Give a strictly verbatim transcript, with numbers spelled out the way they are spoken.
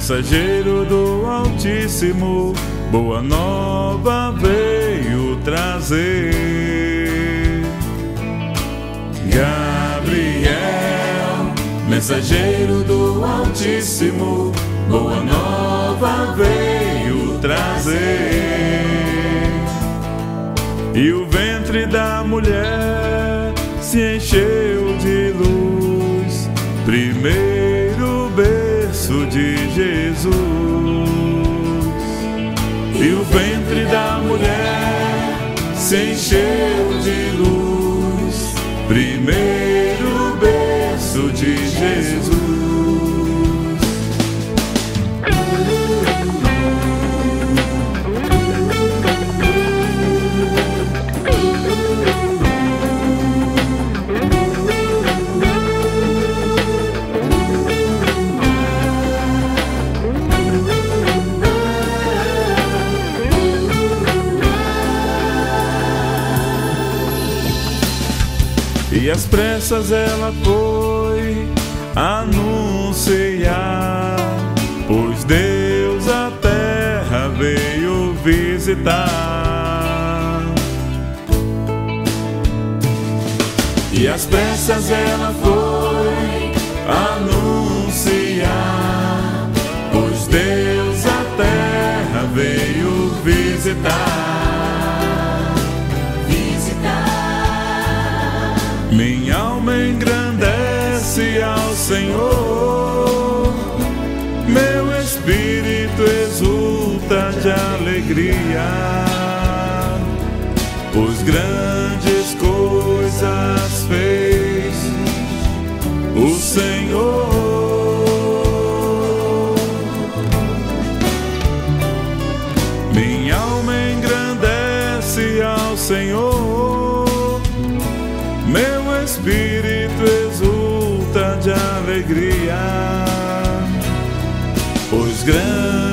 mensageiro do Altíssimo, boa nova veio trazer. Gabriel, mensageiro do Altíssimo, boa nova veio trazer. E o ventre da mulher se encheu de luz, primeiro berço de Jesus. E o ventre da mulher se encheu de luz, primeiro berço de Jesus. E às pressas ela foi anunciar, pois Deus a terra veio visitar. E às pressas ela foi anunciar, pois Deus a terra veio visitar. Minha alma engrandece ao Senhor, meu espírito exulta de alegria, pois grandes coisas fez o Senhor. Minha alma engrandece ao Senhor, meu espírito exulta de alegria, pois grande